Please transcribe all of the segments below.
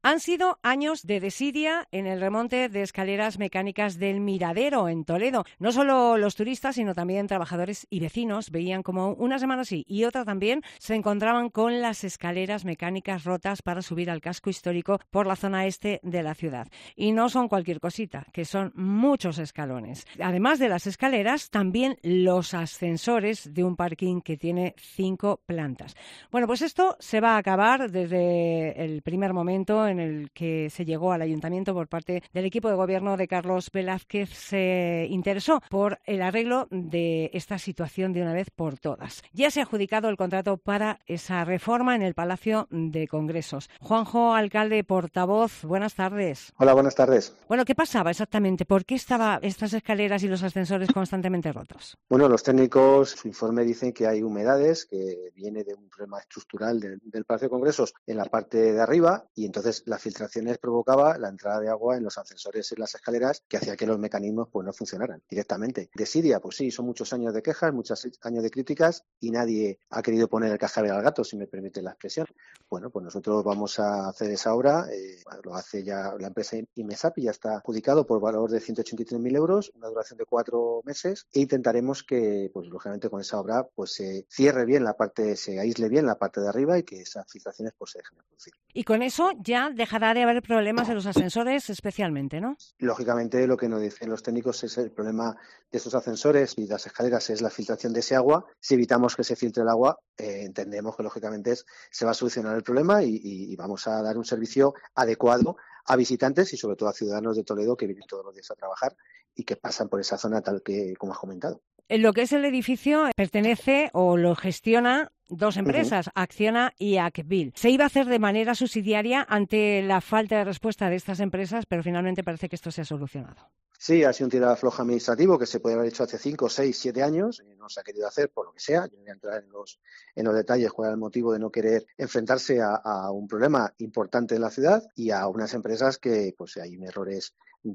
Han sido años de desidia en el remonte de escaleras mecánicas del Miradero en Toledo. No solo los turistas, sino también trabajadores y vecinos veían como una semana sí y otra también se encontraban con las escaleras mecánicas rotas para subir al casco histórico por la zona este de la ciudad. Y no son cualquier cosita, que son muchos escalones. Además de las escaleras, también los ascensores de un parking que tiene 5 plantas. Bueno, pues esto se va a acabar desde el primer momento en el que se llegó al ayuntamiento por parte del equipo de gobierno de Carlos Velázquez. Se interesó por el arreglo de esta situación de una vez por todas. Ya se ha adjudicado el contrato para esa reforma en el Palacio de Congresos. Juanjo, alcalde, portavoz, buenas tardes. Hola, buenas tardes. Bueno, ¿qué pasaba exactamente? ¿Por qué estaban estas escaleras y los ascensores constantemente rotos? Bueno, los técnicos, su informe dicen que hay humedades, que viene de un problema estructural del Palacio de Congresos en la parte de arriba, y entonces las filtraciones provocaba la entrada de agua en los ascensores y las escaleras, que hacía que los mecanismos pues no funcionaran directamente. Desidia, pues sí, son muchos años de quejas, muchos años de críticas, y nadie ha querido poner el cascabel al gato, si me permite la expresión. Bueno, pues nosotros vamos a hacer esa obra, lo hace ya la empresa Imesapi, ya está adjudicado por valor de 183.000 euros, una duración de 4 meses, e intentaremos que, pues lógicamente con esa obra, pues se cierre bien la parte, se aísle bien la parte de arriba y que esas filtraciones pues se dejen de producir. Y con eso ya dejará de haber problemas en los ascensores especialmente, ¿no? Lógicamente, lo que nos dicen los técnicos es el problema de esos ascensores y las escaleras es la filtración de ese agua. Si evitamos que se filtre el agua, entendemos que lógicamente se va a solucionar el problema y vamos a dar un servicio adecuado a visitantes y sobre todo a ciudadanos de Toledo que vienen todos los días a trabajar y que pasan por esa zona tal que como has comentado. En lo que es el edificio pertenece o lo gestiona dos empresas, Acciona y Acbil. Se iba a hacer de manera subsidiaria ante la falta de respuesta de estas empresas, pero finalmente parece que esto se ha solucionado. Sí, ha sido un tiro de afloja administrativo que se podía haber hecho hace 5, 6, 7 años y no se ha querido hacer por lo que sea. Yo no voy a entrar en los detalles cuál era el motivo de no querer enfrentarse a un problema importante en la ciudad y a unas empresas que pues hay errores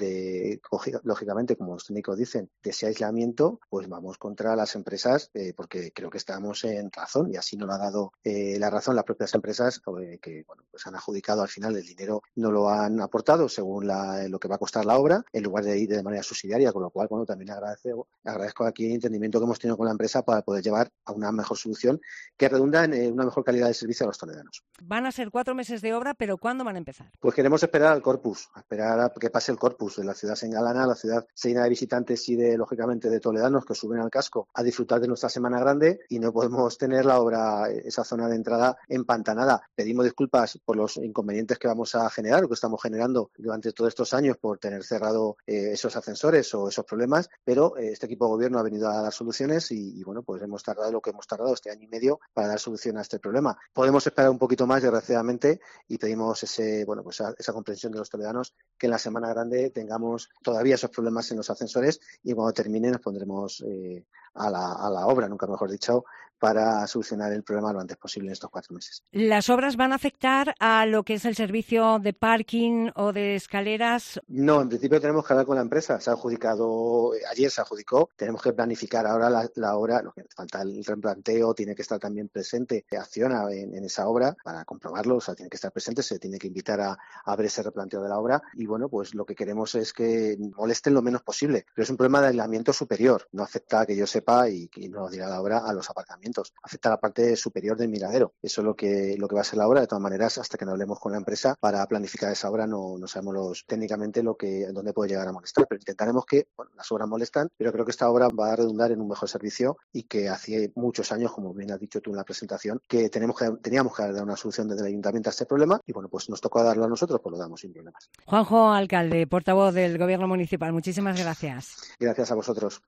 lógicamente, como los técnicos dicen, de ese aislamiento, pues vamos contra las empresas porque creo que estamos en razón y así nos lo ha dado la razón las propias empresas que bueno, pues han adjudicado al final el dinero, no lo han aportado según lo que va a costar la obra, en lugar de ir de manera subsidiaria, con lo cual bueno, también agradezco aquí el entendimiento que hemos tenido con la empresa para poder llevar a una mejor solución que redunda en una mejor calidad de servicio a los toledanos. Van a ser 4 meses de obra, pero ¿cuándo van a empezar? Pues queremos esperar al Corpus, a esperar a que pase el Corpus. La ciudad se engalana, la ciudad se llena de visitantes y lógicamente de toledanos que suben al casco a disfrutar de nuestra Semana Grande y no podemos tener la obra, esa zona de entrada empantanada. Pedimos disculpas por los inconvenientes que vamos a generar o que estamos generando durante todos estos años por tener cerrado esos ascensores o esos problemas, pero este equipo de gobierno ha venido a dar soluciones y bueno, pues hemos tardado lo que hemos tardado este año y medio para dar solución a este problema. Podemos esperar un poquito más, desgraciadamente, y pedimos esa comprensión de los toledanos que en la Semana Grande tengamos todavía esos problemas en los ascensores y cuando termine nos pondremos a la obra, nunca mejor dicho, para solucionar el problema lo antes posible en estos 4 meses. ¿Las obras van a afectar a lo que es el servicio de parking o de escaleras? No, en principio tenemos que hablar con la empresa. Ayer se adjudicó, tenemos que planificar ahora la obra, lo que falta el replanteo, tiene que estar también presente Acciona en esa obra para comprobarlo, o sea, tiene que estar presente, se tiene que invitar a ver ese replanteo de la obra y bueno, pues lo que queremos es que molesten lo menos posible, pero es un problema de aislamiento superior, no afecta, que yo sepa, y no lo dirá la obra, a los aparcamientos, afecta a la parte superior del miradero. Eso es lo que va a ser la obra. De todas maneras, hasta que no hablemos con la empresa para planificar esa obra no sabemos técnicamente dónde puede llegar a molestar, pero intentaremos que las obras molestan, pero creo que esta obra va a redundar en un mejor servicio y que hace muchos años, como bien has dicho tú en la presentación, que teníamos que dar una solución desde el ayuntamiento a este problema y bueno, pues nos tocó darlo a nosotros, pues lo damos sin problemas. Juanjo, alcalde, portavoz del Gobierno Municipal, muchísimas gracias. Gracias a vosotros.